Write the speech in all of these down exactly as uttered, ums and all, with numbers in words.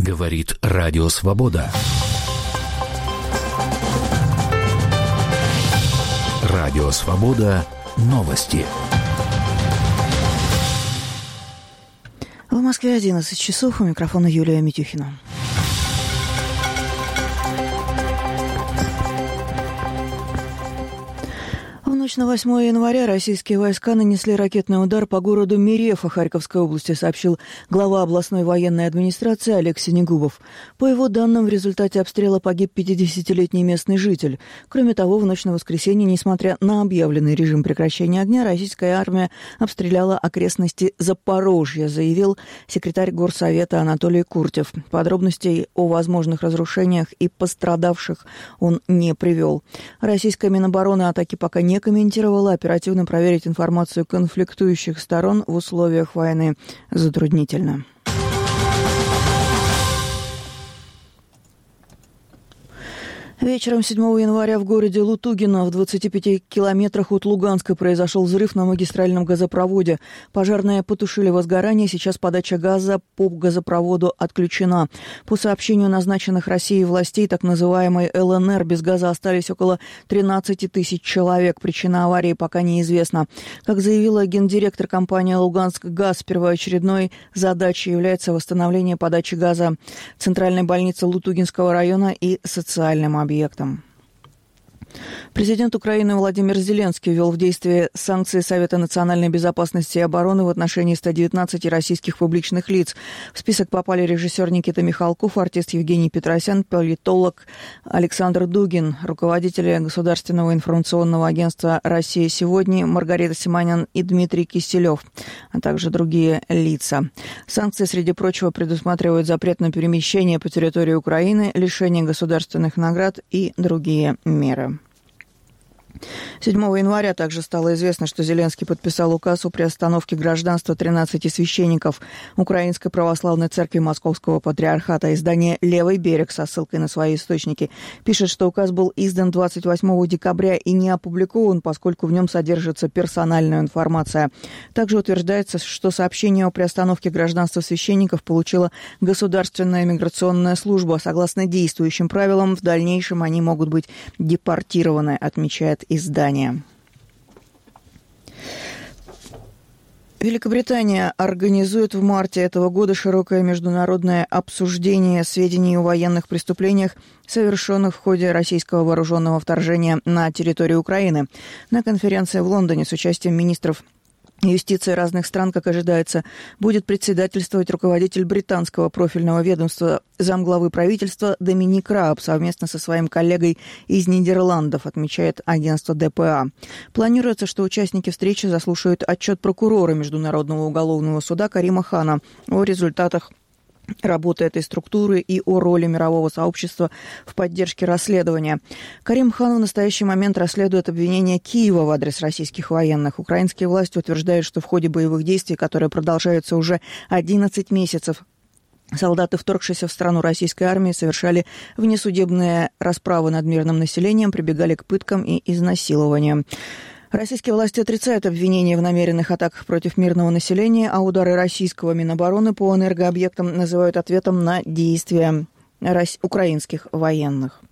Говорит Радио Свобода. Радио Свобода. Новости. В Москве одиннадцать часов. У микрофона Юлия Митюхина. В ночь на восьмое января российские войска нанесли ракетный удар по городу Мерефа Харьковской области, сообщил глава областной военной администрации Олег Синегубов. По его данным, в результате обстрела погиб пятидесятилетний местный житель. Кроме того, в ночь на воскресенье, несмотря на объявленный режим прекращения огня, российская армия обстреляла окрестности Запорожья, заявил секретарь Горсовета Анатолий Куртев. Подробностей о возможных разрушениях и пострадавших он не привел. Российская Минобороны атаки пока не комментировала. Оперативно проверить информацию конфликтующих сторон в условиях войны затруднительно. Вечером седьмого января в городе Лутугино в двадцати пяти километрах от Луганска произошел взрыв на магистральном газопроводе. Пожарные потушили возгорание, сейчас подача газа по газопроводу отключена. По сообщению назначенных Россией властей, так называемой эл эн эр, без газа остались около тринадцати тысяч человек. Причина аварии пока неизвестна. Как заявила гендиректор компании «Луганск-Газ», первоочередной задачей является восстановление подачи газа центральной больницы Лутугинского района и социальным объектам. объектом. Президент Украины Владимир Зеленский ввел в действие санкции Совета национальной безопасности и обороны в отношении ста девятнадцати российских публичных лиц. В список попали режиссер Никита Михалков, артист Евгений Петросян, политолог Александр Дугин, руководители Государственного информационного агентства «Россия сегодня» Маргарита Симонян и Дмитрий Киселев, а также другие лица. Санкции, среди прочего, предусматривают запрет на перемещение по территории Украины, лишение государственных наград и другие меры. седьмого января также стало известно, что Зеленский подписал указ о приостановке гражданства тринадцати священников Украинской православной церкви Московского патриархата. Издание «Левый берег» со ссылкой на свои источники пишет, что указ был издан двадцать восьмого декабря и не опубликован, поскольку в нем содержится персональная информация. Также утверждается, что сообщение о приостановке гражданства священников получила Государственная миграционная служба. Согласно действующим правилам, в дальнейшем они могут быть депортированы, отмечает издание. Великобритания организует в марте этого года широкое международное обсуждение сведений о военных преступлениях, совершенных в ходе российского вооруженного вторжения на территорию Украины. На конференции в Лондоне с участием министров юстиции разных стран, как ожидается, будет председательствовать руководитель британского профильного ведомства, замглавы правительства Доминик Рааб совместно со своим коллегой из Нидерландов, отмечает агентство дэ пэ а. Планируется, что участники встречи заслушают отчет прокурора Международного уголовного суда Карима Хана о результатах работы этой структуры и о роли мирового сообщества в поддержке расследования. Карим Хан в настоящий момент расследует обвинения Киева в адрес российских военных. Украинские власти утверждают, что в ходе боевых действий, которые продолжаются уже одиннадцать месяцев, солдаты, вторгшиеся в страну российской армии, совершали внесудебные расправы над мирным населением, прибегали к пыткам и изнасилованиям. Российские власти отрицают обвинения в намеренных атаках против мирного населения, а удары российского Минобороны по энергообъектам называют ответом на действия украинских военных.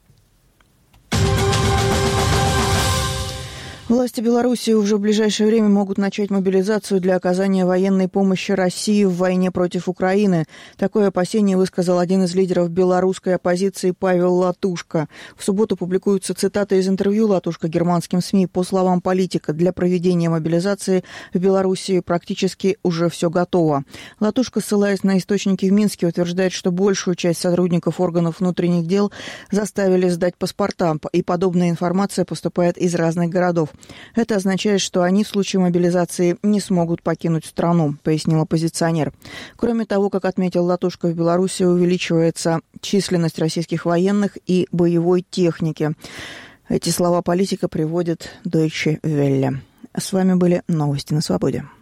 Власти Беларуси уже в ближайшее время могут начать мобилизацию для оказания военной помощи России в войне против Украины. Такое опасение высказал один из лидеров белорусской оппозиции Павел Латушко. В субботу публикуются цитаты из интервью Латушко германским СМИ. По словам политика, для проведения мобилизации в Беларуси практически уже все готово. Латушко, ссылаясь на источники в Минске, утверждает, что большую часть сотрудников органов внутренних дел заставили сдать паспорта, и подобная информация поступает из разных городов. Это означает, что они в случае мобилизации не смогут покинуть страну, пояснил оппозиционер. Кроме того, как отметил Латушко, в Беларуси увеличивается численность российских военных и боевой техники. Эти слова политика приводит Deutsche Welle. С вами были новости на Свободе.